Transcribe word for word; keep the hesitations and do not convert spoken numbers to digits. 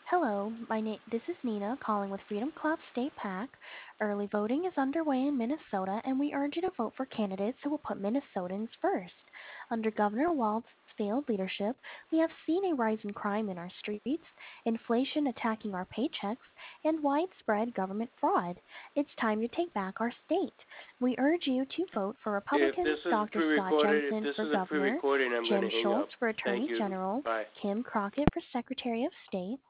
Hello, my name this is Nina calling with Freedom Club State PAC. Early voting is underway in Minnesota and we urge you to vote for candidates who will put Minnesotans first. Under Governor Walz's failed leadership, we have seen a rise in crime in our streets, inflation attacking our paychecks, and widespread government fraud. It's time to take back our state. We urge you to vote for If this Republicans is Doctor Scott pre-recorded, if Jensen this for isn't governor, pre-recording, I'm going Jim to hang up. Schultz for Thank attorney you. general, Bye. Kim Crockett for secretary of state,